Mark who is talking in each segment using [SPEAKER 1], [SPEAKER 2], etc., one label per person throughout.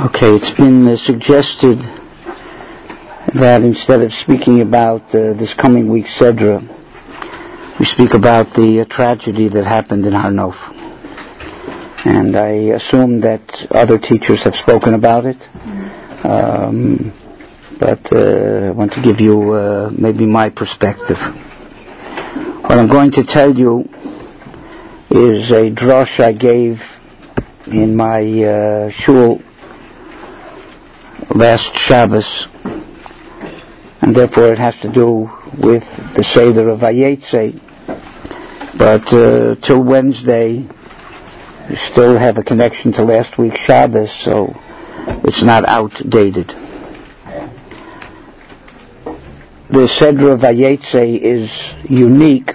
[SPEAKER 1] Okay, it's been suggested that instead of speaking about this coming week's Sedra, we speak about the tragedy that happened in Har Nof. And I assume that other teachers have spoken about it, but I want to give you maybe my perspective. What I'm going to tell you is a drush I gave in my shul last Shabbos, and therefore it has to do with the Seder of Vayetze, but till Wednesday we still have a connection to last week's Shabbos, so it's not outdated. The Seder of Vayetze is unique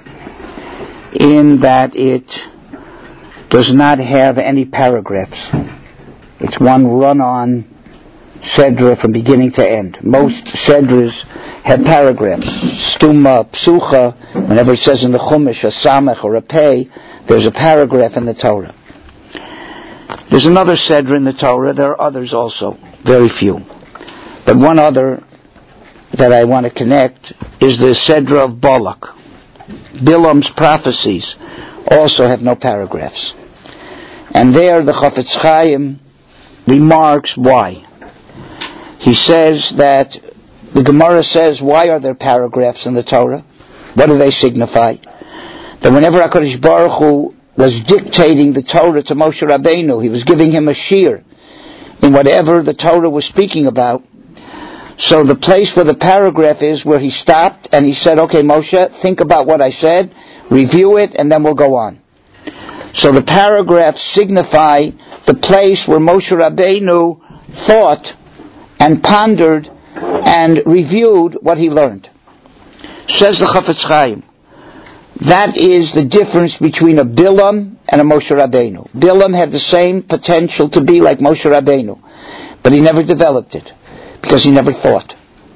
[SPEAKER 1] in that it does not have any paragraphs. It's one run-on Sedra from beginning to end. Most Sedras have paragraphs. Stuma, Psucha, whenever it says in the Chumash, a Samech or a Pei, there's a paragraph in the Torah. There's another Sedra in the Torah. There are others also, very few. But one other that I want to connect is the Sedra of Balak. Bilam's prophecies also have no paragraphs. And there the Chafetz Chaim remarks why. He says that the Gemara says, why are there paragraphs in the Torah? What do they signify? That whenever HaKadosh Baruch Hu was dictating the Torah to Moshe Rabbeinu, he was giving him a shear in whatever the Torah was speaking about. So the place where the paragraph is, where he stopped and he said, okay, Moshe, think about what I said, review it, and then we'll go on. So the paragraphs signify the place where Moshe Rabbeinu thought and pondered and reviewed what he learned. Says the Chafetz Chaim, that is the difference between a Bilam and a Moshe Rabbeinu. Bilam had the same potential to be like Moshe Rabbeinu, but he never developed it because he never thought.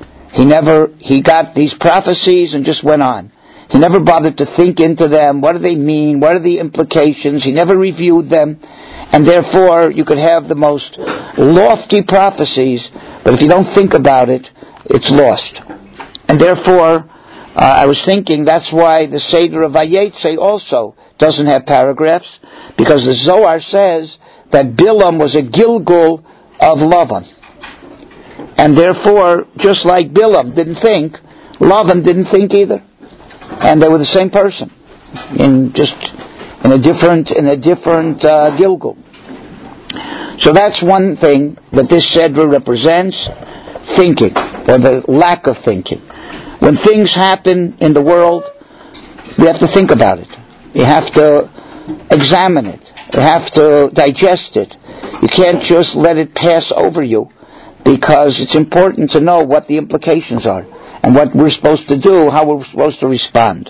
[SPEAKER 1] He got these prophecies and just went on. He never bothered to think into them. What do they mean? What are the implications? He never reviewed them. And therefore, you could have the most lofty prophecies, but if you don't think about it, it's lost. And therefore, I was thinking that's why the Seder of Vayetze also doesn't have paragraphs, because the Zohar says that Bilam was a Gilgul of Lavan. And therefore, just like Bilam didn't think, Lavan didn't think either. And they were the same person, in a different Gilgul. So that's one thing that this Sedra represents, thinking, or the lack of thinking. When things happen in the world, you have to think about it. You have to examine it. You have to digest it. You can't just let it pass over you, because it's important to know what the implications are and what we're supposed to do, how we're supposed to respond.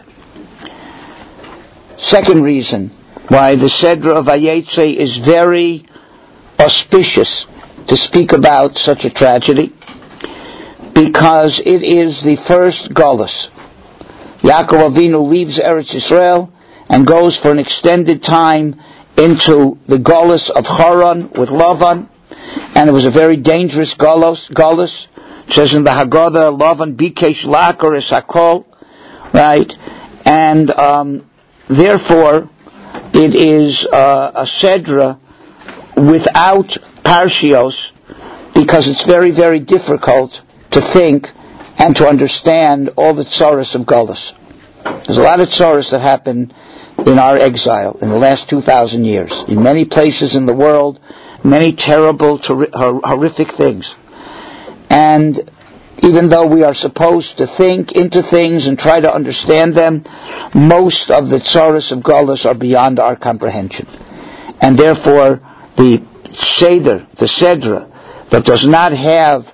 [SPEAKER 1] Second reason why the Sedra of Vayetze is very auspicious to speak about such a tragedy, because it is the first Golus. Yaakov Avinu leaves Eretz Yisrael and goes for an extended time into the Golus of Haran with Lavan, and it was a very dangerous Golus. It says in the Haggadah, Lavan bikesh la'akar es hakol, right? And therefore, it is a Sedra without Parshios, because it's very, very difficult to think and to understand all the tzaras of Golus. There's a lot of tzaras that happen in our exile in the last 2,000 years. In many places in the world, many terrible, horrific things. And even though we are supposed to think into things and try to understand them, most of the tzaras of Golus are beyond our comprehension. And therefore, the Sedra, that does not have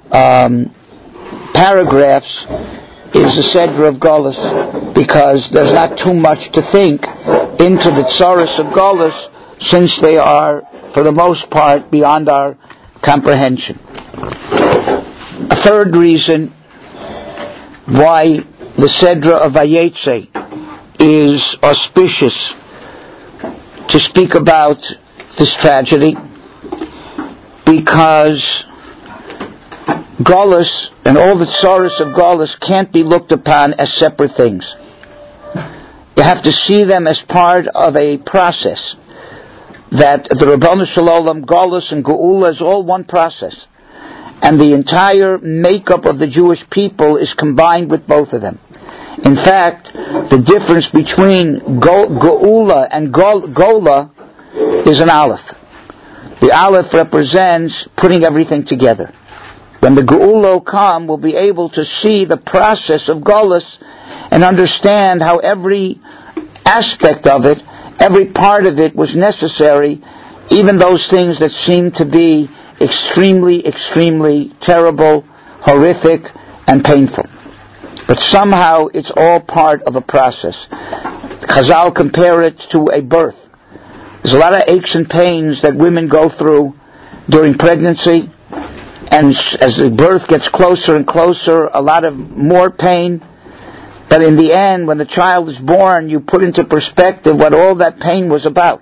[SPEAKER 1] paragraphs, is the Sedra of Golus, because there's not too much to think into the tzaras of Golus, since they are, for the most part, beyond our comprehension. A third reason why the Sedra of Vayetze is auspicious to speak about this tragedy because Golus and all the tsaros of Golus can't be looked upon as separate things. You have to see them as part of a process. That the Rabbanu Shalom, Golus and Geula is all one process. And the entire makeup of the Jewish people is combined with both of them. In fact, the difference between Geula and Gola is an aleph. The aleph represents putting everything together. When the Geula will come, we'll be able to see the process of Golus and understand how every aspect of it, every part of it was necessary, even those things that seem to be extremely, extremely terrible, horrific, and painful. But somehow it's all part of a process. Chazal compare it to a birth. There's a lot of aches and pains that women go through during pregnancy, and as the birth gets closer and closer, a lot of more pain. But in the end, when the child is born, you put into perspective what all that pain was about.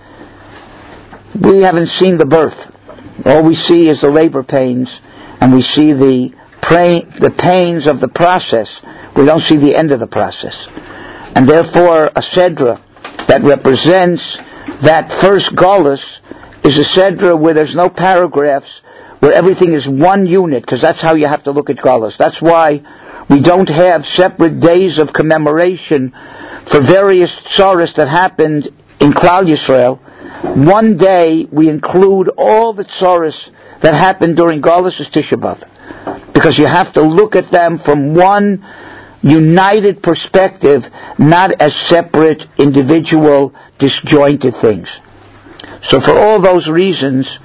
[SPEAKER 1] We haven't seen the birth. All we see is the labor pains, and we see the pains of the process. We don't see the end of the process. And therefore, a sedra that represents that first Golus is a sedra where there's no paragraphs, where everything is one unit, because that's how you have to look at Golus. That's why we don't have separate days of commemoration for various tsaros that happened in Klal Yisrael. One day we include all the tsaros that happened during Golus as Tisha B'Av, because you have to look at them from one united perspective, not as separate, individual, disjointed things. So for all those reasons,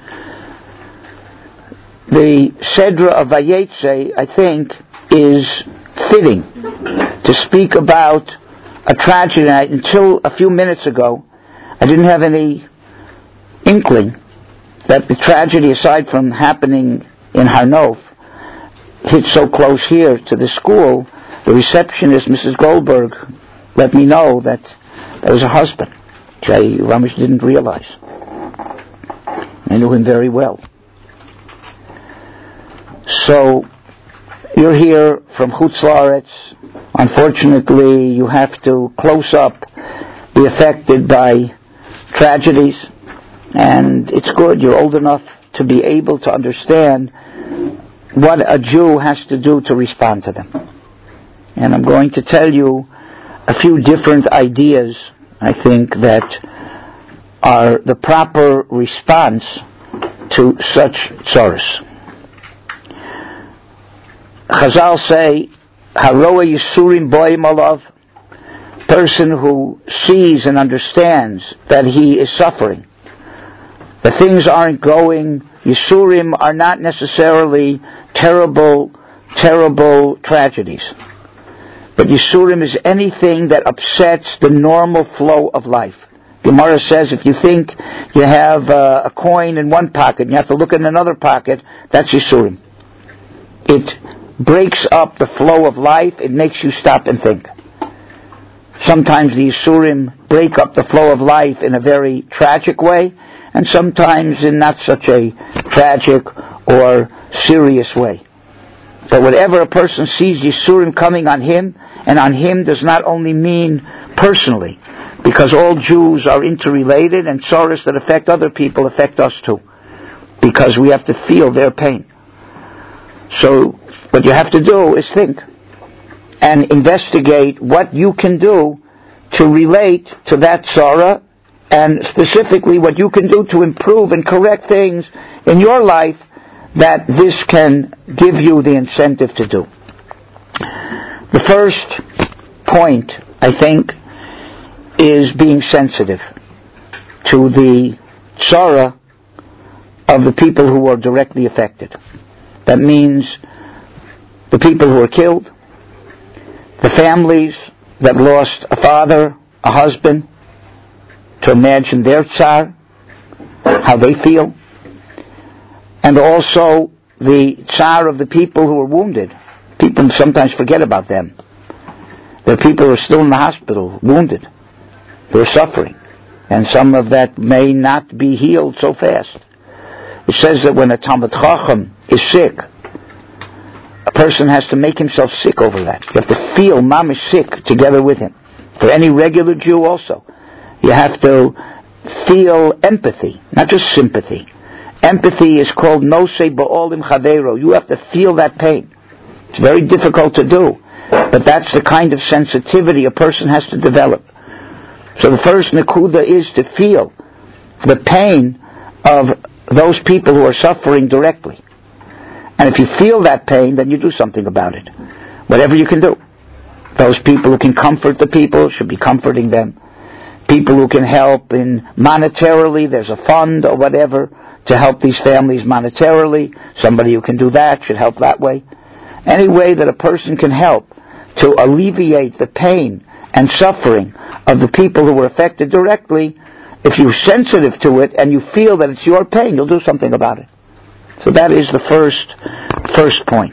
[SPEAKER 1] the Sedra of Vayetze, I think, is fitting to speak about a tragedy. Until a few minutes ago, I didn't have any inkling that the tragedy, aside from happening in Har Nof, hit so close here to the school. The receptionist, Mrs. Goldberg, let me know that there was a husband, which I Ramesh didn't realize. I knew him very well. So, you're here from Chutz La'aretz. Unfortunately, you have to close up, be affected by tragedies, and it's good. You're old enough to be able to understand what a Jew has to do to respond to them. And I'm going to tell you a few different ideas, I think, that are the proper response to such tsaros. Chazal say, Haroa Yisurim Boim Alav, person who sees and understands that he is suffering. The things aren't going, Yisurim are not necessarily terrible tragedies. But Yisurim is anything that upsets the normal flow of life. Gemara says if you think you have a coin in one pocket and you have to look in another pocket, that's Yisurim. It breaks up the flow of life. It makes you stop and think. Sometimes the Yisurim break up the flow of life in a very tragic way, and sometimes in not such a tragic or serious way. But whatever a person sees Yisurim coming on him, and on him does not only mean personally, because all Jews are interrelated, and sorrows that affect other people affect us too, because we have to feel their pain. So what you have to do is think and investigate what you can do to relate to that sorrow, and specifically what you can do to improve and correct things in your life that this can give you the incentive to do. The first point, I think, is being sensitive to the tzara of the people who are directly affected. That means the people who are killed, the families that lost a father, a husband, to imagine their tsar, how they feel, and also the tsar of the people who are wounded. People sometimes forget about them. There are people who are still in the hospital, wounded. They're suffering. And some of that may not be healed so fast. It says that when a Talmid Chacham is sick, a person has to make himself sick over that. You have to feel mamish sick together with him. For any regular Jew also, you have to feel empathy, not just sympathy. Empathy is called nosei ba'olim chaveiro. You have to feel that pain. It's very difficult to do, but that's the kind of sensitivity a person has to develop. So the first nekuda is to feel the pain of those people who are suffering directly. And if you feel that pain, then you do something about it. Whatever you can do. Those people who can comfort the people should be comforting them. People who can help in monetarily, there's a fund or whatever to help these families monetarily. Somebody who can do that should help that way. Any way that a person can help to alleviate the pain and suffering of the people who were affected directly, if you're sensitive to it and you feel that it's your pain, you'll do something about it. So that is the first point.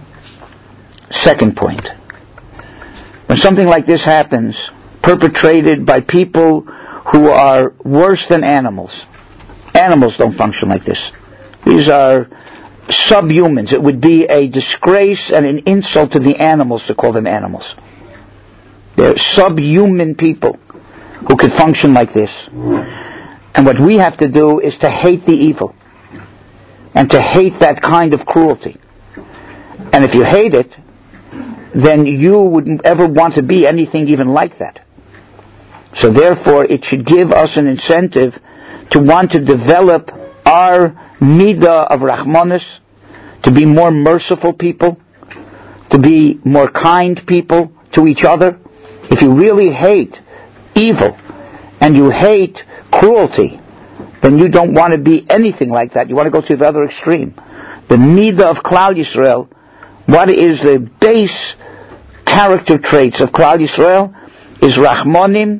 [SPEAKER 1] Second point. When something like this happens, perpetrated by people who are worse than animals. Animals don't function like this. These are subhumans. It would be a disgrace and an insult to the animals to call them animals. They're subhuman people who could function like this. And what we have to do is to hate the evil and to hate that kind of cruelty. And if you hate it, then you wouldn't ever want to be anything even like that. So therefore, it should give us an incentive to want to develop our midah of Rahmanis, to be more merciful people, to be more kind people to each other. If you really hate evil and you hate cruelty, then you don't want to be anything like that. You want to go to the other extreme. The midah of Klal Yisrael, what is the base character traits of Klal Yisrael, is Rahmanim,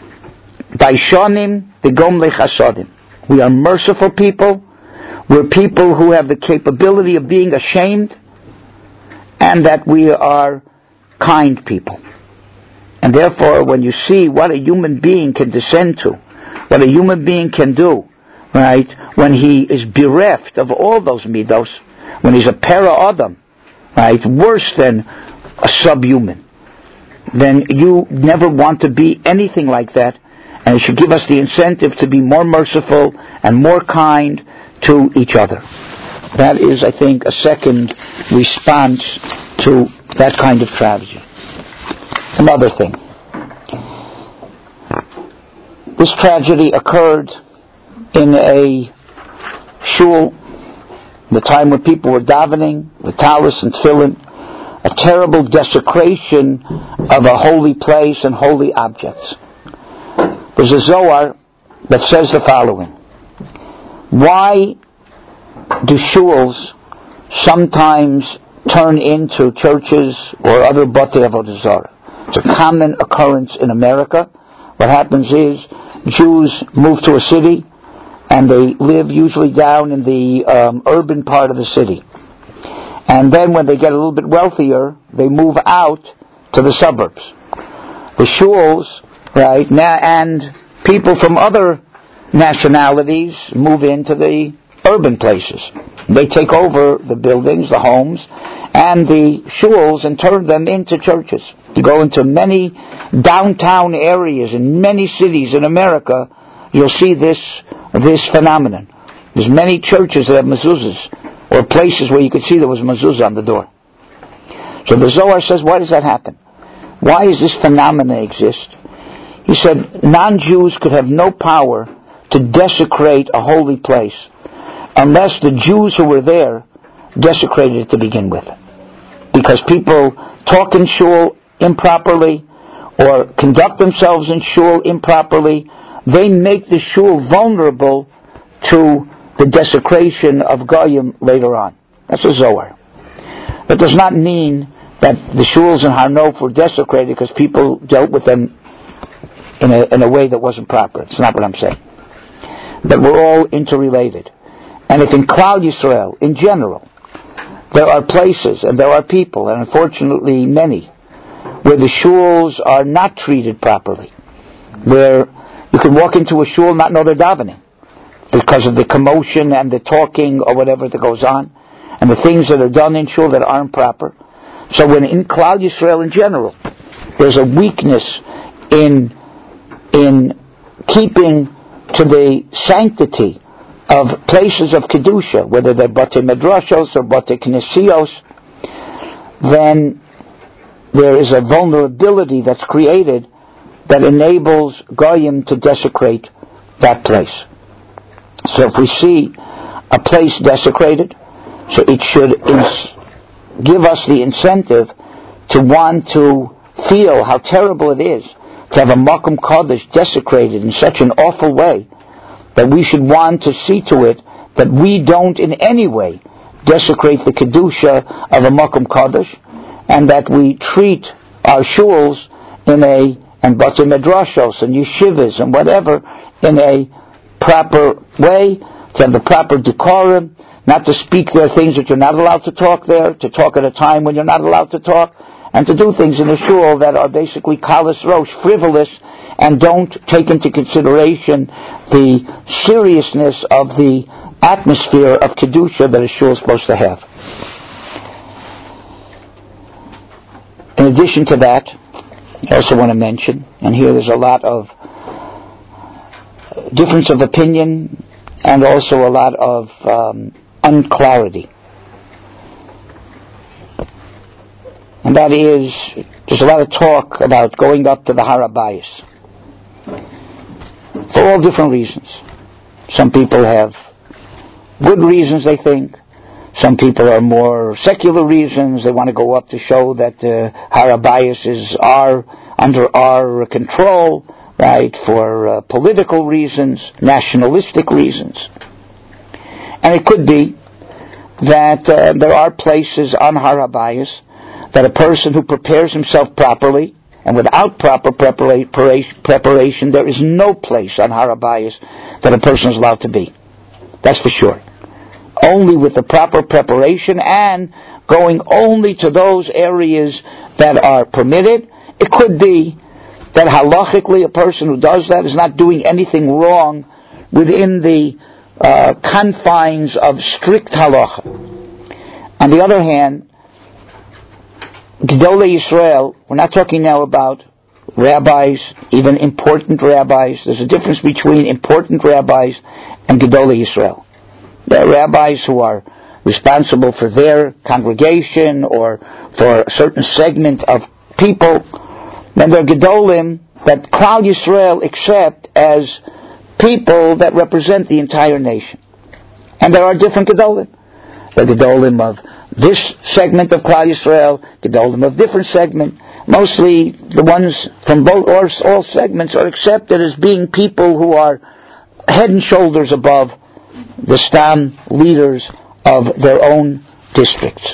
[SPEAKER 1] Baishonim, Begom Lechasodim. We are merciful people. We're people who have the capability of being ashamed, and that we are kind people. And therefore, when you see what a human being can descend to, what a human being can do, right, when he is bereft of all those midos, when he's a para adam, right, worse than a subhuman, then you never want to be anything like that, and it should give us the incentive to be more merciful and more kind to each other. That is, I think, a second response to that kind of tragedy. Another thing. This tragedy occurred in a shul, the time when people were davening, the talis and tefillin, a terrible desecration of a holy place and holy objects. There's a Zohar that says the following: why do shuls sometimes turn into churches or other batei avodah zarah? It's a common occurrence in America. What happens is Jews move to a city and they live usually down in the urban part of the city. And then when they get a little bit wealthier, they move out to the suburbs. The shuls, right, and people from other nationalities move into the urban places. They take over the buildings, the homes, and the shuls and turn them into churches. You go into many downtown areas in many cities in America, you'll see this phenomenon. There's many churches that have mezuzahs, or places where you could see there was a mezuzah on the door. So the Zohar says, why does that happen? Why does this phenomenon exist? He said, non-Jews could have no power to desecrate a holy place unless the Jews who were there desecrated it to begin with. Because people talk in shul improperly or conduct themselves in shul improperly, they make the shul vulnerable to the desecration of Goyim later on. That's a Zohar. That does not mean that the shuls in Har Nof were desecrated because people dealt with them in a way that wasn't proper. It's not what I'm saying. But we're all interrelated. And if in Klal Yisrael, in general, there are places and there are people, and unfortunately many, where the shuls are not treated properly, where you can walk into a shul and not know they're davening. because of the commotion and the talking or whatever that goes on, and the things that are done in shul that aren't proper. So when in Klal Yisrael in general, there's a weakness in keeping to the sanctity of places of Kedusha, whether they're Batei Medrashos or Batei Knesios, then there is a vulnerability that's created that enables Goyim to desecrate that place. So if we see a place desecrated, so it should give us the incentive to want to feel how terrible it is to have a Makom Kodesh desecrated in such an awful way, that we should want to see to it that we don't in any way desecrate the Kedusha of a Makom Kodesh, and that we treat our shuls and Batei Medrashos and yeshivas and whatever in a proper way, to have the proper decorum, not to speak there things that you're not allowed to talk there, to talk at a time when you're not allowed to talk, and to do things in a shul that are basically kalas rosh, frivolous, and don't take into consideration the seriousness of the atmosphere of Kedusha that a shul is supposed to have. In addition to that, I also want to mention, and here there's a lot of difference of opinion and also a lot of unclarity. And that is, there's a lot of talk about going up to the Har HaBayis for all different reasons. Some people have good reasons, they think. Some people are more secular reasons. They want to go up to show that Har HaBayis is under our control, right, for political reasons, nationalistic reasons. And it could be that there are places on Har HaBayis that a person who prepares himself properly, and without proper preparation, there is no place on Har HaBayis that a person is allowed to be. That's for sure. Only with the proper preparation and going only to those areas that are permitted. It could be that halachically a person who does that is not doing anything wrong within the confines of strict halacha. On the other hand, Gedolei Yisrael, we're not talking now about rabbis, even important rabbis. There's a difference between important rabbis and Gedolei Yisrael. There are rabbis who are responsible for their congregation or for a certain segment of people. Then there are Gedolim that Klal Yisrael accept as people that represent the entire nation. And there are different Gedolim. There are Gedolim of this segment of Klal Yisrael, Gedolim of different segment. Mostly the ones from both or all segments are accepted as being people who are head and shoulders above the Stam leaders of their own districts.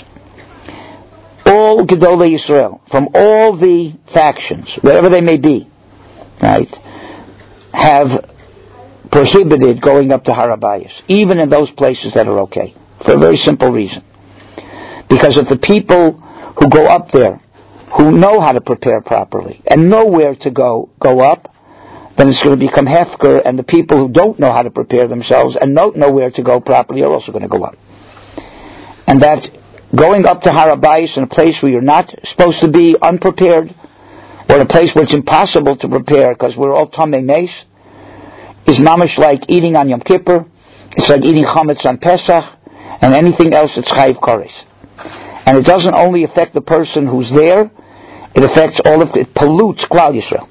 [SPEAKER 1] All Gedolei Yisrael, from all the factions, wherever they may be, right, have prohibited going up to Har HaBayis, even in those places that are okay, for a very simple reason. Because if the people who go up there, who know how to prepare properly, and know where to go up, then it's going to become hefker, and the people who don't know how to prepare themselves and don't know where to go properly are also going to go up. And that going up to Har HaBayis in a place where you're not supposed to be unprepared, or in a place where it's impossible to prepare because we're all Tamei Meis, is mamish like eating on Yom Kippur. It's like eating chametz on Pesach, and anything else that's chayiv kares. And it doesn't only affect the person who's there, it affects it pollutes Klal Yisrael.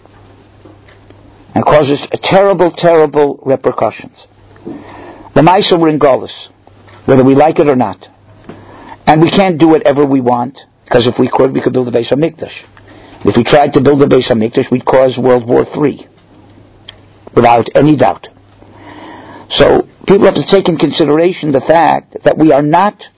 [SPEAKER 1] And causes terrible, terrible repercussions. The Maisa were in Golus, whether we like it or not. And we can't do whatever we want, because if we could build a Beis HaMikdash. If we tried to build a Beis HaMikdash, we'd cause World War III. Without any doubt. So, people have to take in consideration the fact that we are not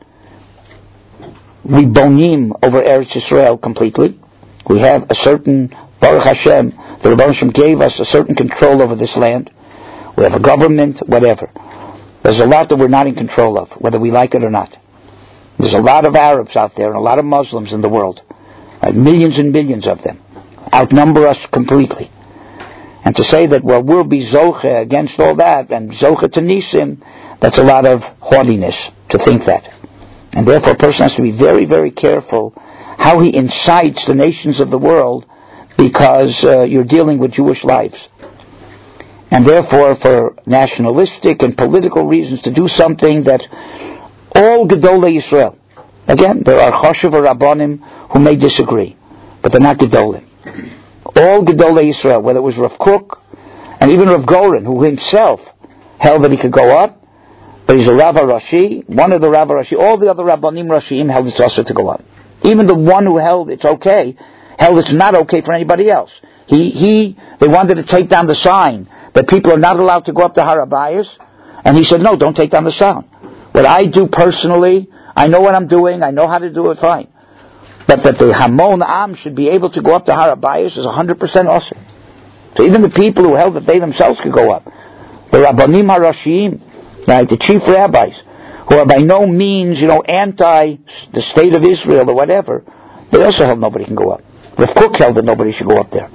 [SPEAKER 1] ribonim over Eretz Yisrael completely. We have a certain, Baruch Hashem, the Rebbe Hashem gave us a certain control over this land. We have a government, whatever. There's a lot that we're not in control of, whether we like it or not. There's a lot of Arabs out there and a lot of Muslims in the world. Right? Millions and millions of them. Outnumber us completely. And to say that, well, we'll be Zoche against all that, and Zoche to Nisim, that's a lot of haughtiness to think that. And therefore a person has to be very, very careful how he incites the nations of the world, because you're dealing with Jewish lives. And therefore, for nationalistic and political reasons, to do something that all Gedolei Yisrael, again, there are Choshev or Rabbanim who may disagree, but they're not Gedolim. All Gedolei Yisrael, whether it was Rav Kook, and even Rav Goren, who himself held that he could go up, but he's a Rav Rashi, one of the Rav Rashi, all the other Rabbanim Rashim held it's also to go up. Even the one who held it's okay, held it's not okay for anybody else. They wanted to take down the sign that people are not allowed to go up to Har HaBayis, and he said, no, don't take down the sign. What I do personally, I know what I'm doing, I know how to do it, fine. But that the Hamon Am should be able to go up to Har HaBayis is 100% awesome. So even the people who held that they themselves could go up, the Rabbanim HaRashiyim, right, the chief rabbis, who are by no means, anti the state of Israel or whatever, they also held nobody can go up. Rav Kook held that nobody should go up there.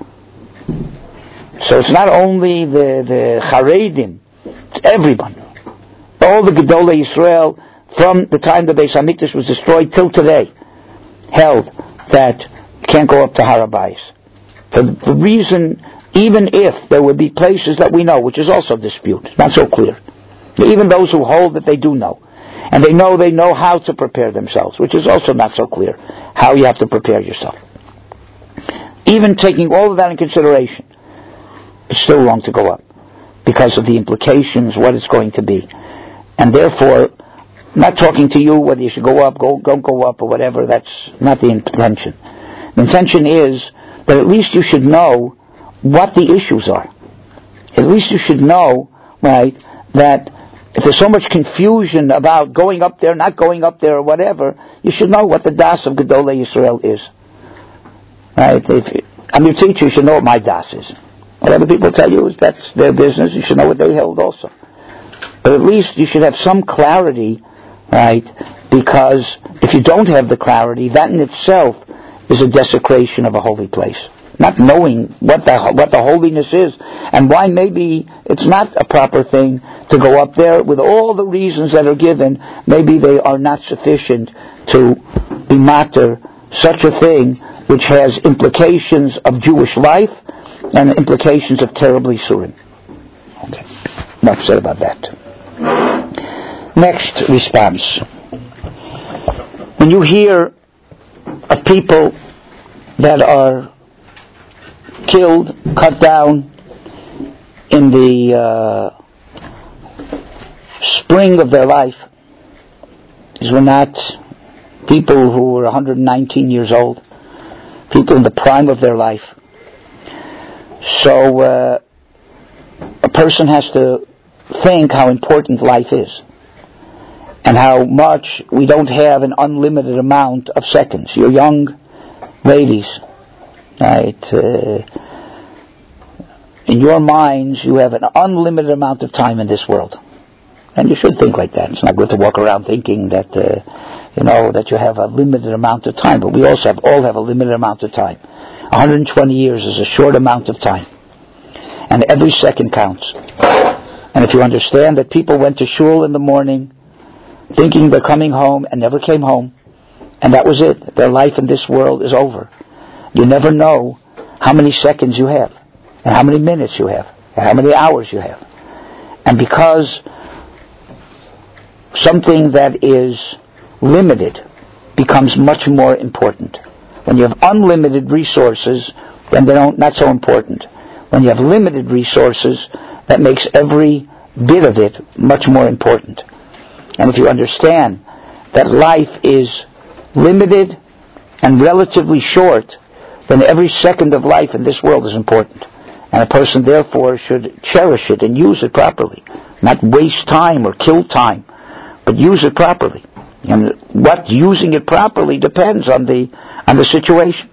[SPEAKER 1] So it's not only the Haredim, it's everyone. All the Gedolei Yisrael, from the time the Beis HaMikdash was destroyed till today, held that you can't go up to Har HaBayis. For the reason, even if there would be places that we know, which is also dispute, not so clear. Even those who hold that they do know. And they know how to prepare themselves, which is also not so clear, how you have to prepare yourself. Even taking all of that in consideration, it's still wrong to go up, because of the implications, what it's going to be. And therefore, I'm not talking to you whether you should go up, don't go up, or whatever, that's not the intention. The intention is that at least you should know what the issues are. At least you should know, right, that if there's so much confusion about going up there, not going up there, or whatever, you should know what the das of Gedolei Yisrael is. Right? If I'm your teacher, you should know what my das is. What other people tell you is that's their business, you should know what they held also. But at least you should have some clarity, right? Because if you don't have the clarity, that in itself is a desecration of a holy place. Not knowing what the holiness is, and why maybe it's not a proper thing to go up there with all the reasons that are given. Maybe they are not sufficient to be matter such a thing which has implications of Jewish life and implications of terribly Surim. Okay, enough said about that. Next response. When you hear of people that are killed, cut down in the spring of their life, these were not people who were 119 years old, people in the prime of their life. So a person has to think how important life is, and how much we don't have an unlimited amount of seconds. You're young ladies, right? In your minds, you have an unlimited amount of time in this world, and you should think like that. It's not good to walk around thinking that that you have a limited amount of time. But we also all have a limited amount of time. 120 years is a short amount of time, and every second counts. And if you understand that people went to shul in the morning, thinking they're coming home and never came home, and that was it. Their life in this world is over. You never know how many seconds you have, and how many minutes you have, and how many hours you have. And because something that is limited becomes much more important. When you have unlimited resources, then they're not so important. When you have limited resources, that makes every bit of it much more important. And if you understand that life is limited and relatively short, then every second of life in this world is important. And a person therefore should cherish it and use it properly. Not waste time or kill time, but use it properly. And what using it properly depends on the situation.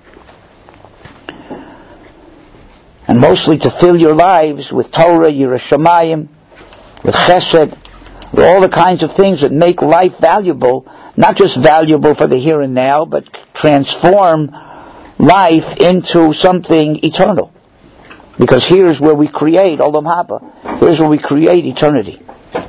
[SPEAKER 1] And mostly to fill your lives with Torah, Yiras Shamayim, with Chesed, with all the kinds of things that make life valuable, not just valuable for the here and now, but transform life into something eternal. Because here's where we create Olam Haba. Here's where we create eternity.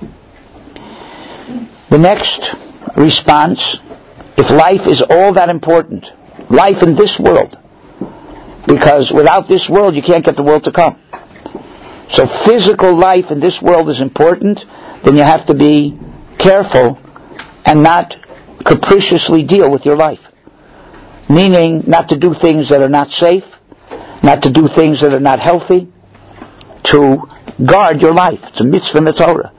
[SPEAKER 1] The next response, if life is all that important, life in this world, because without this world you can't get the world to come. So physical life in this world is important, then you have to be careful and not capriciously deal with your life. Meaning not to do things that are not safe, not to do things that are not healthy, to guard your life. It's a mitzvah in the Torah.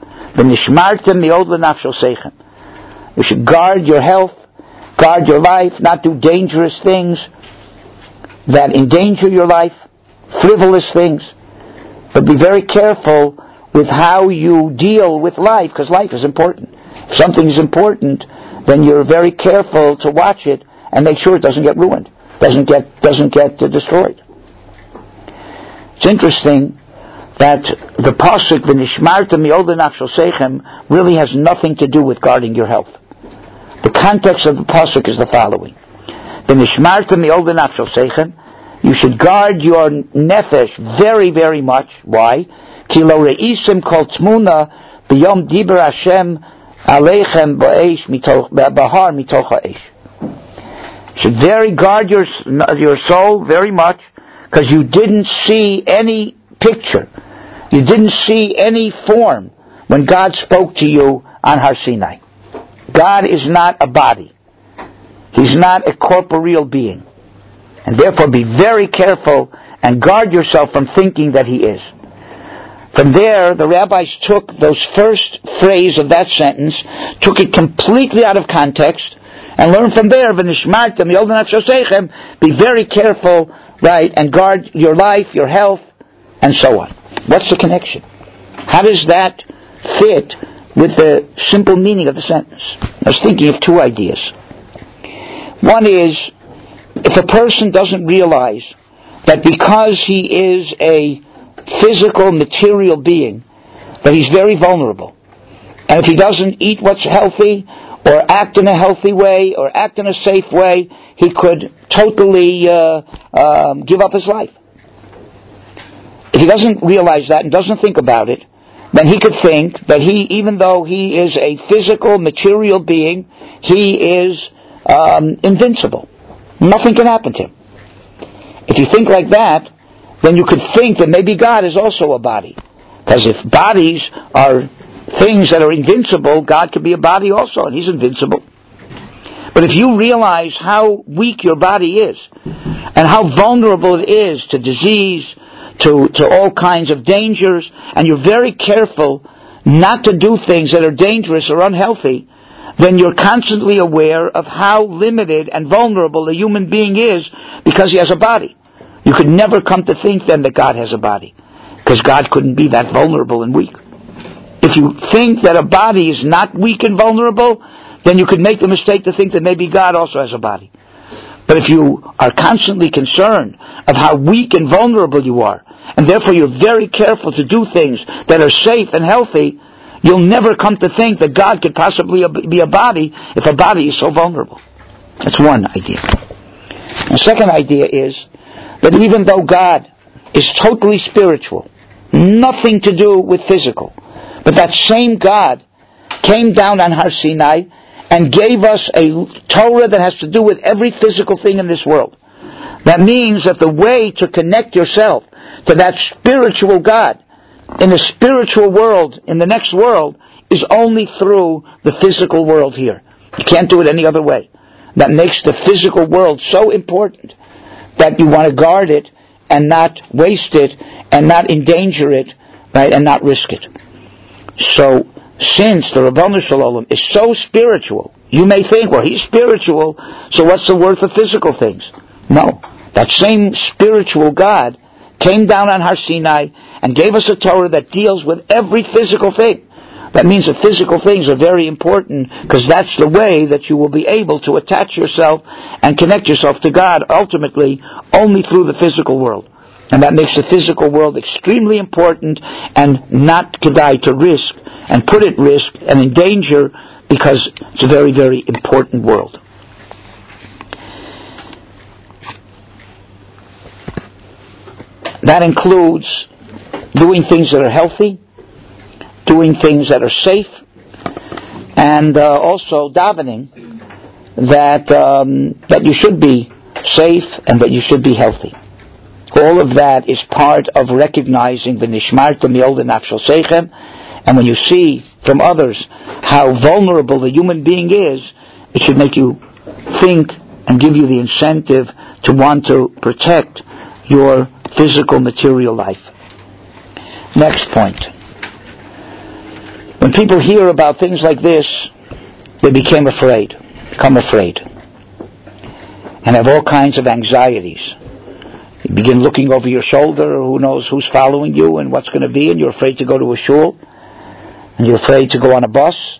[SPEAKER 1] You should guard your health, guard your life, not do dangerous things that endanger your life, frivolous things, but be very careful with how you deal with life, because life is important. If something is important, then you're very careful to watch it and make sure it doesn't get ruined, doesn't get destroyed. It's interesting that the pasuk "V'nishmarta mi'od nafsho seichem" really has nothing to do with guarding your health. The context of the pasuk is the following: "V'nishmarta mi'od nafsho seichem." You should guard your nefesh very, very much. Why? Ki lo reisim kol tmuna b'yom diber Hashem aleichem ba'esh bahar mitoch ha'esh. You should very guard your soul very much, because you didn't see any picture, you didn't see any form when God spoke to you on Har Sinai. God is not a body. He's not a corporeal being. And therefore be very careful and guard yourself from thinking that He is. From there, the rabbis took those first phrase of that sentence, took it completely out of context, and learned from there, be very careful, right, and guard your life, your health, and so on. What's the connection? How does that fit with the simple meaning of the sentence? I was thinking of two ideas. One is, if a person doesn't realize that because he is a physical, material being, that he's very vulnerable, and if he doesn't eat what's healthy, or act in a healthy way, or act in a safe way, he could totally give up his life. If he doesn't realize that and doesn't think about it, then he could think that even though he is a physical, material being, he is invincible. Nothing can happen to him. If you think like that, then you could think that maybe God is also a body. Because if bodies are things that are invincible, God could be a body also, and He's invincible. But if you realize how weak your body is, and how vulnerable it is to disease, to all kinds of dangers, and you're very careful not to do things that are dangerous or unhealthy, then you're constantly aware of how limited and vulnerable a human being is because he has a body. You could never come to think then that God has a body, because God couldn't be that vulnerable and weak. If you think that a body is not weak and vulnerable, then you could make the mistake to think that maybe God also has a body. But if you are constantly concerned of how weak and vulnerable you are, and therefore you're very careful to do things that are safe and healthy, you'll never come to think that God could possibly be a body if a body is so vulnerable. That's one idea. The second idea is that even though God is totally spiritual, nothing to do with physical, but that same God came down on Har Sinai and gave us a Torah that has to do with every physical thing in this world. That means that the way to connect yourself to that spiritual God in the spiritual world, in the next world, is only through the physical world here. You can't do it any other way. That makes the physical world so important that you want to guard it and not waste it and not endanger it, right, and not risk it. So, since the Rabbanu Shalom is so spiritual, you may think, well, He's spiritual, so what's the worth of physical things? No. That same spiritual God came down on Har Sinai and gave us a Torah that deals with every physical thing. That means that physical things are very important, because that's the way that you will be able to attach yourself and connect yourself to God ultimately only through the physical world. And that makes the physical world extremely important and not kedai to risk and put at risk and in danger, because it's a very, very important world. That includes doing things that are healthy, doing things that are safe, and also davening that you should be safe and that you should be healthy. All of that is part of recognizing the nishmarta mi'olda nafshel seichem, and when you see from others how vulnerable the human being is, it should make you think and give you the incentive to want to protect your physical material life. Next point. When people hear about things like this, they become afraid, and have all kinds of anxieties. You begin looking over your shoulder, who knows who's following you and what's going to be, and you're afraid to go to a shul, and you're afraid to go on a bus.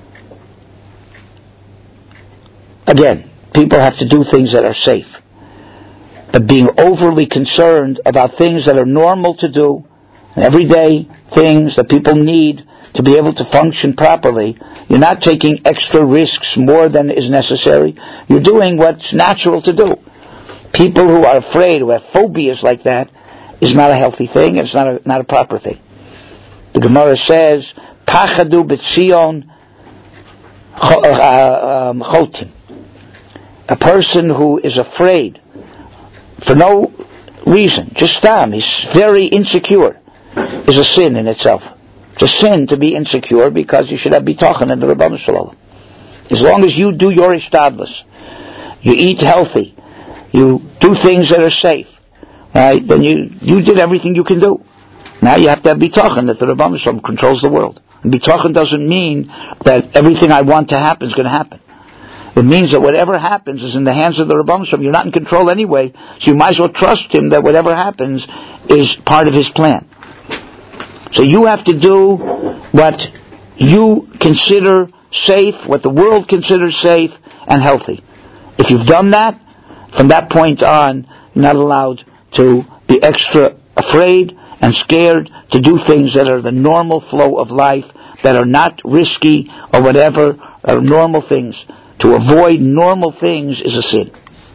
[SPEAKER 1] Again, people have to do things that are safe. But being overly concerned about things that are normal to do, and everyday things that people need to be able to function properly, you're not taking extra risks more than is necessary. You're doing what's natural to do. People who are afraid, who have phobias like that, is not a healthy thing, it's not a proper thing. The Gemara says, Pachadu b'tzion chotim. A person who is afraid for no reason, just he's very insecure, is a sin in itself. It's a sin to be insecure because you should have bitachon in the Rabbanu Shalom. As long as you do your ishtadlus, you eat healthy, you do things that are safe, right? Then you did everything you can do. Now you have to have bitachon that the Rabbanu Shalom controls the world. And bitachon doesn't mean that everything I want to happen is going to happen. It means that whatever happens is in the hands of the Rabbanu Shalom. You're not in control anyway, so you might as well trust him that whatever happens is part of his plan. So you have to do what you consider safe, what the world considers safe and healthy. If you've done that, from that point on, you're not allowed to be extra afraid and scared to do things that are the normal flow of life, that are not risky or whatever, are normal things. To avoid normal things is a sin.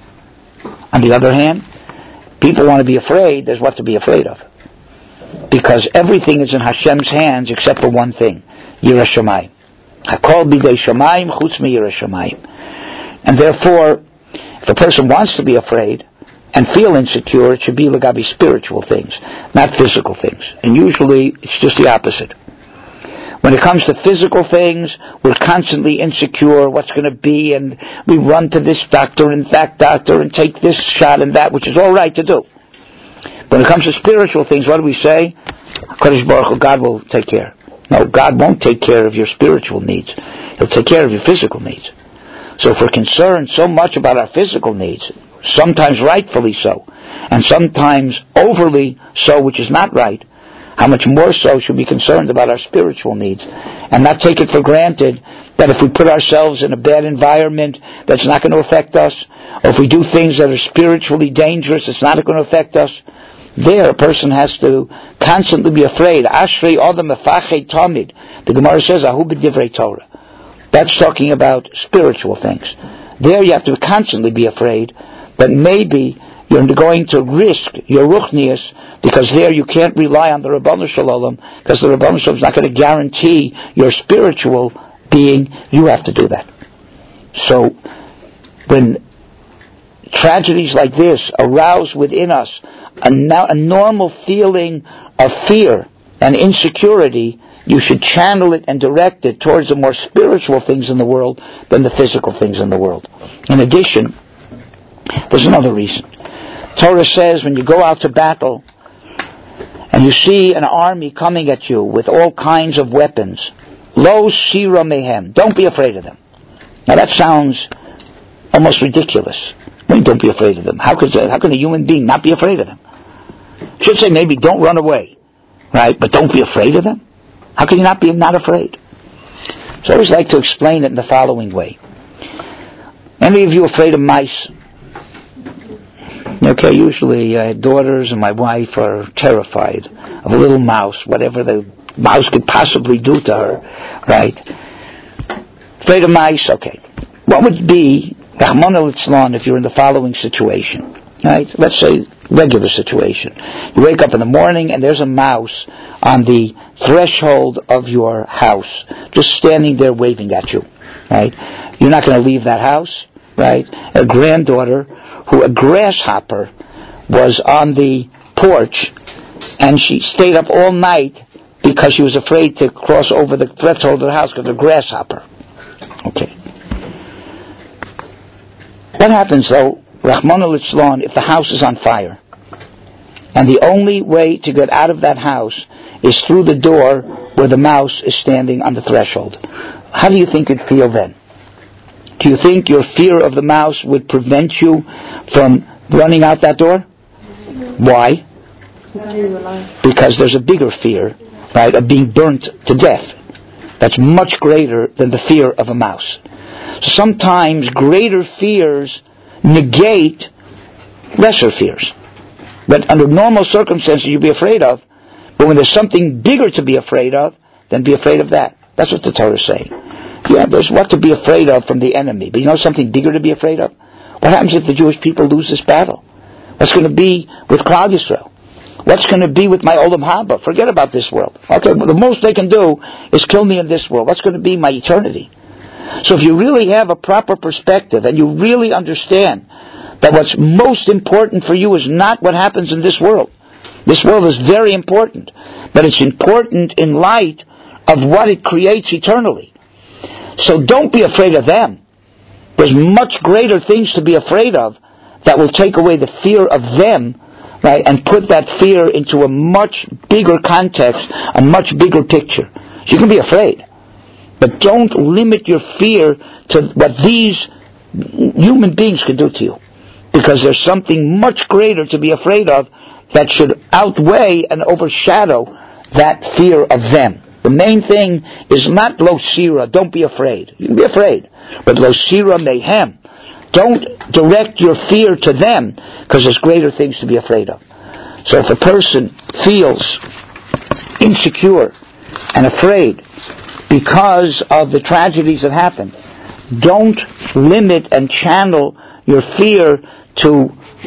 [SPEAKER 1] On the other hand, people want to be afraid, there's what to be afraid of. Because everything is in Hashem's hands except for one thing, Yirah Shamayim. Hakol bidei Shamayim chutz mi Yirah Shamayim. And therefore, if a person wants to be afraid and feel insecure, it should be legabi spiritual things, not physical things. And usually, it's just the opposite. When it comes to physical things, we're constantly insecure, what's going to be, and we run to this doctor and that doctor and take this shot and that, which is all right to do. When it comes to spiritual things, what do we say? HaKadosh Baruch Hu, God will take care. No, God won't take care of your spiritual needs. He'll take care of your physical needs. So if we're concerned so much about our physical needs, sometimes rightfully so, and sometimes overly so, which is not right, how much more so should we be concerned about our spiritual needs and not take it for granted that if we put ourselves in a bad environment that's not going to affect us, or if we do things that are spiritually dangerous, it's not going to affect us. There, a person has to constantly be afraid. Ashrei Adam Mefachei Tamid. The Gemara says, Ahu b'divrei Torah. That's talking about spiritual things. There you have to constantly be afraid that maybe you're going to risk your ruchnius, because there you can't rely on the Rabbanu Shalom, because the Rabbanu Shalom is not going to guarantee your spiritual being. You have to do that. So, when tragedies like this arouse within us a normal feeling of fear and insecurity, you should channel it and direct it towards the more spiritual things in the world than the physical things in the world. In addition, there's another reason. Torah says when you go out to battle and you see an army coming at you with all kinds of weapons, lo shira mehem, don't be afraid of them. Now that sounds almost ridiculous. I mean, don't be afraid of them. How can a human being not be afraid of them? I should say maybe don't run away, right? But don't be afraid of them? How can you not be not afraid? So I always like to explain it in the following way. Any of you afraid of mice? Okay, usually daughters and my wife are terrified of a little mouse, whatever the mouse could possibly do to her, right? Afraid of mice? Okay. What would be, Rahman al-Itzlan, if you're in the following situation, right? Let's say regular situation. You wake up in the morning and there's a mouse on the threshold of your house, just standing there waving at you, right? You're not going to leave that house, right? A granddaughter a grasshopper was on the porch, and she stayed up all night because she was afraid to cross over the threshold of the house because of a grasshopper. Okay. What happens though, Rahman al-Islam, if the house is on fire, and the only way to get out of that house is through the door where the mouse is standing on the threshold? How do you think you'd feel then? Do you think your fear of the mouse would prevent you from running out that door? Why? Because there's a bigger fear, right, of being burnt to death. That's much greater than the fear of a mouse. Sometimes greater fears negate lesser fears. But under normal circumstances you'd be afraid of. But when there's something bigger to be afraid of, then be afraid of that. That's what the Torah is saying. Yeah, there's what to be afraid of from the enemy. But you know something bigger to be afraid of? What happens if the Jewish people lose this battle? What's going to be with Klal Yisrael? What's going to be with my Olam Haba? Forget about this world. Okay, well, the most they can do is kill me in this world. What's going to be my eternity? So if you really have a proper perspective and you really understand that what's most important for you is not what happens in this world. This world is very important, but it's important in light of what it creates eternally. So don't be afraid of them. There's much greater things to be afraid of that will take away the fear of them, right, and put that fear into a much bigger context, a much bigger picture. So you can be afraid, but don't limit your fear to what these human beings can do to you, because there's something much greater to be afraid of that should outweigh and overshadow that fear of them. The main thing is not lo sira, don't be afraid. You can be afraid, but lo sira mehem. Don't direct your fear to them, because there's greater things to be afraid of. So if a person feels insecure and afraid because of the tragedies that happen, don't limit and channel your fear to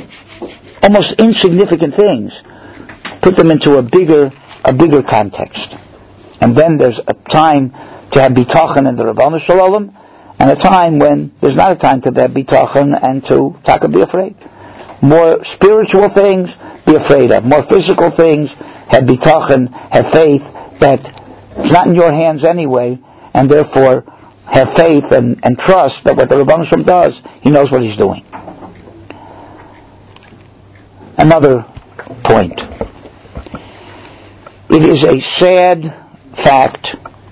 [SPEAKER 1] almost insignificant things. Put them into a bigger context. And then there's a time to have bitachon in the Rabbanu Shalom, and a time when there's not a time to have bitachon and to be afraid. More spiritual things, be afraid of. More physical things, have bitachon, have faith that it's not in your hands anyway, and therefore have faith and trust that what the Rabbanu Shalom does, he knows what he's doing. Another point. It is a sad fact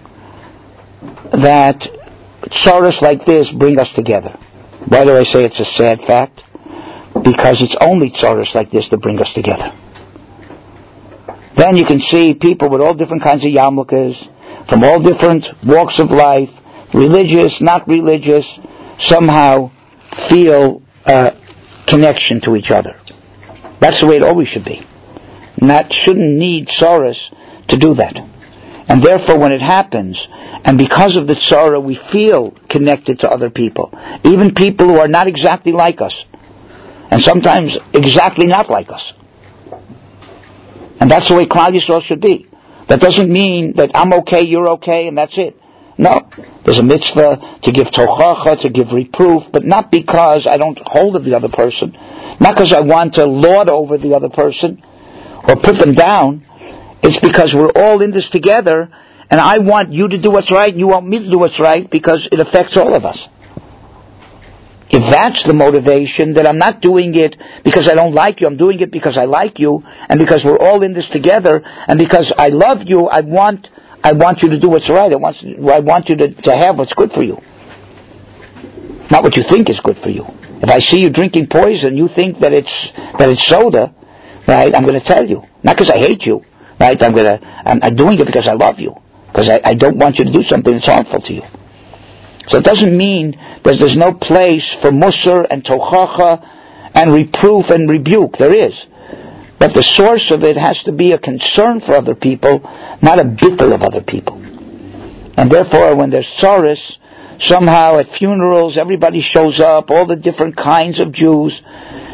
[SPEAKER 1] that tzaras like this bring us together. Why do I say it's a sad fact? Because it's only tzaras like this that bring us together. Then you can see people with all different kinds of yarmulkes, from all different walks of life, religious, not religious, somehow feel a connection to each other. That's the way it always should be. And that shouldn't need tzaras to do that. And therefore when it happens, and because of the tzara we feel connected to other people, even people who are not exactly like us, and sometimes exactly not like us. And that's the way Klal Yisrael should be. That doesn't mean that I'm okay, you're okay, and that's it. No. There's a mitzvah to give tochacha, to give reproof, but not because I don't hold of the other person, not because I want to lord over the other person, or put them down. It's because we're all in this together, and I want you to do what's right, and you want me to do what's right, because it affects all of us. If that's the motivation, then I'm not doing it because I don't like you, I'm doing it because I like you, and because we're all in this together, and because I love you, I want you to do what's right, I want you to have what's good for you. Not what you think is good for you. If I see you drinking poison, you think that it's soda, right, I'm going to tell you. Not because I hate you. Right? I'm doing it because I love you. Because I don't want you to do something that's harmful to you. So it doesn't mean that there's no place for musar and tochacha and reproof and rebuke. There is. But the source of it has to be a concern for other people, not a bittul of other people. And therefore, when there's tzaras, somehow at funerals, everybody shows up, all the different kinds of Jews.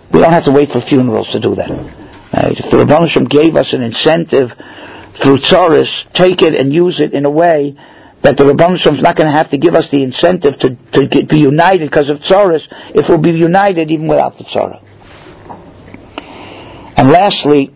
[SPEAKER 1] We don't have to wait for funerals to do that. Right? If the Rebbeinu Shem gave us an incentive through tzaros, take it and use it in a way that the Rebbeinu Shem's not going to have to give us the incentive to be united because of tzaros, if we'll be united even without the tzara. And lastly,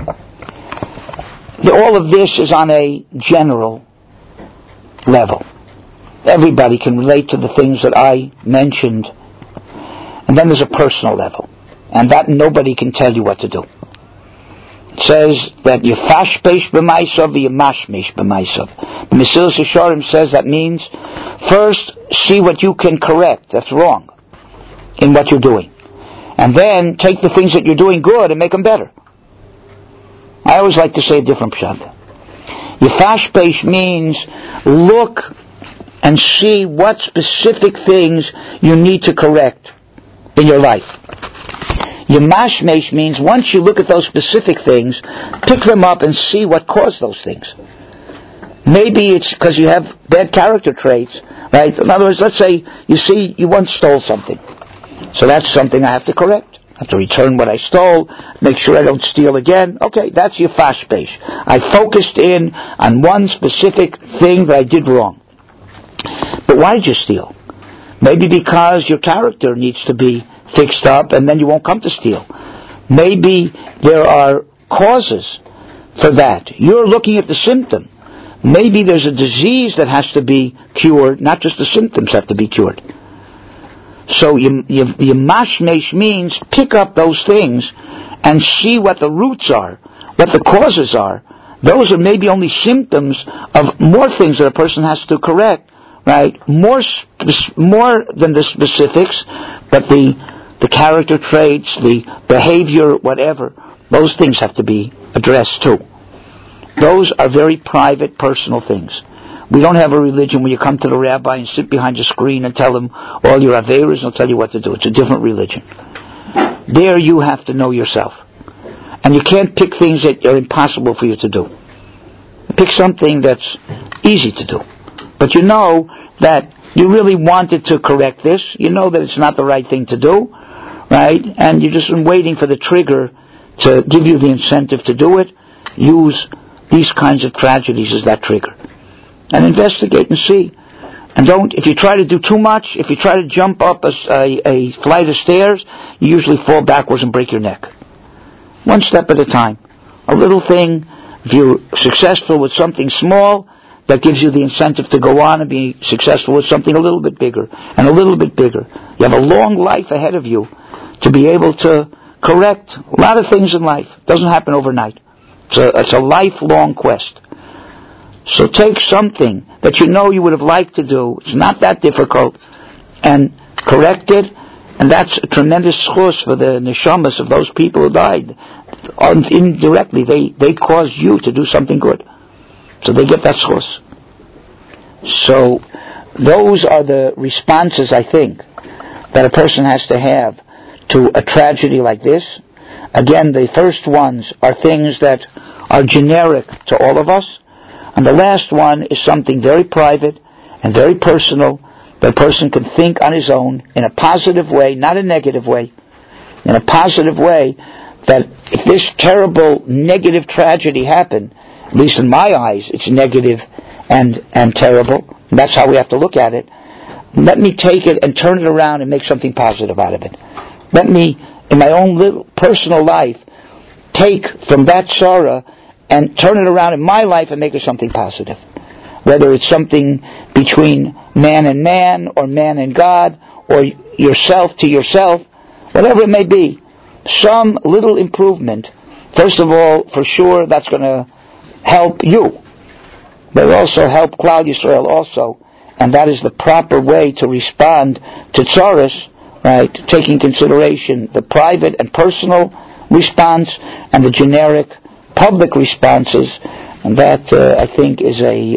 [SPEAKER 1] all of this is on a general level. Everybody can relate to the things that I mentioned. And then there's a personal level. And that nobody can tell you what to do. It says that yefashpesh b'maisav v'yemashmesh b'maisav. The Mesilas Yesharim says that means first see what you can correct that's wrong in what you're doing. And then take the things that you're doing good and make them better. I always like to say a different pshat. Yefashpesh means look and see what specific things you need to correct in your life. Yemashmesh means once you look at those specific things, pick them up and see what caused those things. Maybe it's because you have bad character traits, right? In other words, let's say you once stole something. So that's something I have to correct. I have to return what I stole, make sure I don't steal again. Okay, that's yefashpesh. I focused in on one specific thing that I did wrong. But why did you steal? Maybe because your character needs to be fixed up and then you won't come to steal. Maybe there are causes for that. You're looking at the symptom. Maybe there's a disease that has to be cured, not just the symptoms have to be cured. So yemashmesh means pick up those things and see what the roots are, what the causes are. Those are maybe only symptoms of more things that a person has to correct, right? More than the specifics, but the character traits, the behavior, whatever, those things have to be addressed too. Those are very private, personal things. We don't have a religion where you come to the rabbi and sit behind a screen and tell him all your aveiros and he'll tell you what to do. It's a different religion. There you have to know yourself. And you can't pick things that are impossible for you to do. Pick something that's easy to do. But you know that you really wanted to correct this. You know that it's not the right thing to do, right? And you're just waiting for the trigger to give you the incentive to do it. Use these kinds of tragedies as that trigger. And investigate and see. And if you try to do too much, if you try to jump up a flight of stairs, you usually fall backwards and break your neck. One step at a time. A little thing, if you're successful with something small, that gives you the incentive to go on and be successful with something a little bit bigger, and a little bit bigger. You have a long life ahead of you to be able to correct a lot of things in life. It doesn't happen overnight. It's a lifelong quest. So take something that you know you would have liked to do, it's not that difficult, and correct it, and that's a tremendous schus for the neshamas of those people who died. Indirectly, they caused you to do something good. So they get that schus. So those are the responses, I think, that a person has to have to a tragedy like this. Again, the first ones are things that are generic to all of us. And the last one is something very private and very personal that a person can think on his own in a positive way, not a negative way. In a positive way, that if this terrible negative tragedy happened, at least in my eyes, it's negative and terrible. And that's how we have to look at it. Let me take it and turn it around and make something positive out of it. Let me, in my own little personal life, take from that sorrow and turn it around in my life and make it something positive. Whether it's something between man and man, or man and God, or yourself to yourself, whatever it may be, some little improvement. First of all, for sure, that's going to help you. But it also help Klal Yisrael also. And that is the proper way to respond to tzaros, right? Taking consideration the private and personal response and the generic public responses, and that I think is a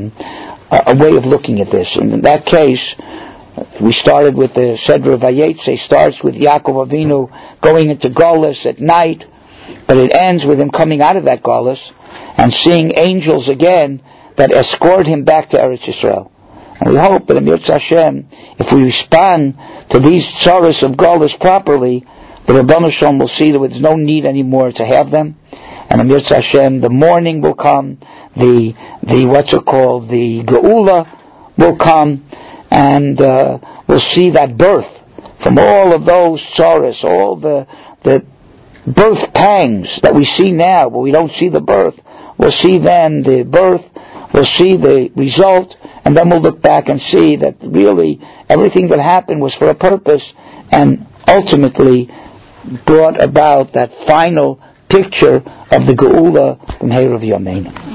[SPEAKER 1] way of looking at this. And in that case, we started with the Sedra Vayetze, starts with Yaakov Avinu going into Golus at night, but it ends with him coming out of that Golus and seeing angels again that escort him back to Eretz Yisrael. And we hope that in Yirtzeh Hashem, if we respond to these tzaros of Golus properly, the Rabbanu Shalom will see that there's no need anymore to have them, and Amir Hashem, the morning will come, the Geula will come, and we'll see that birth from all of those tzaras, all the birth pangs that we see now, but we don't see the birth. We'll see then the birth, we'll see the result, and then we'll look back and see that really everything that happened was for a purpose, and ultimately brought about that final picture of the Geula from Herav Yameinu.